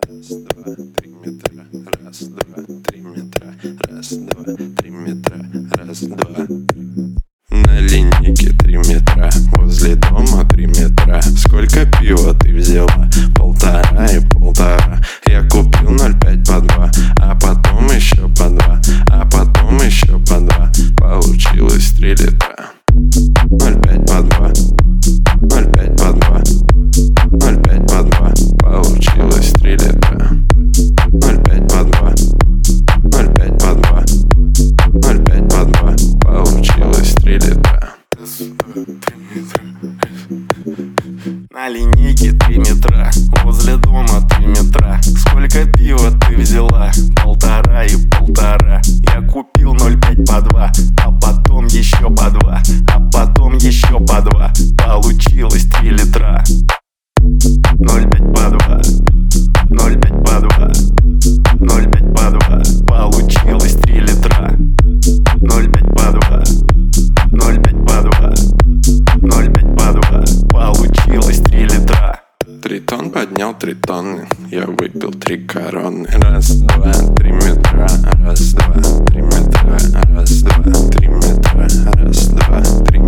Раз, два, 3 метра. Раз, два, 3 метра. Раз, два, 3 метра. Раз, два. На линейке 3 метра. Возле дома 3 метра. Сколько пива ты взяла? 1,5 и 1,5. Я купил 0,5 по 2, а потом еще по 2, а потом еще по 2. Получилось 3 литра. 0,5 по 2, 0,5 по 2, 0,5 по 2. Получилось 3 литра. 0,5 по 2, 0,5 по 2, 0,5 по 2. Получилось 3 литра. На линейке 3 метра. Возле дома 3 метра. Сколько пива ты взяла? 1,5 и 1,5. Я купил 0,5 по 2, а потом еще по 2, а потом еще по 2. Получилось 3 литра. 0,5 по 2, 0,5 по 2, 0,5 по 2. Получилось 3 литра. 0,5 по 2, 0,5 по 2, 0,5 по 2. Получилось 3 литра. Тритон поднял 3 тонны. Я выпил 3 короны. Раз, два, 3 метра. Раз, два, 3 метра. Раз, два, 3 метра. Раз, два, 3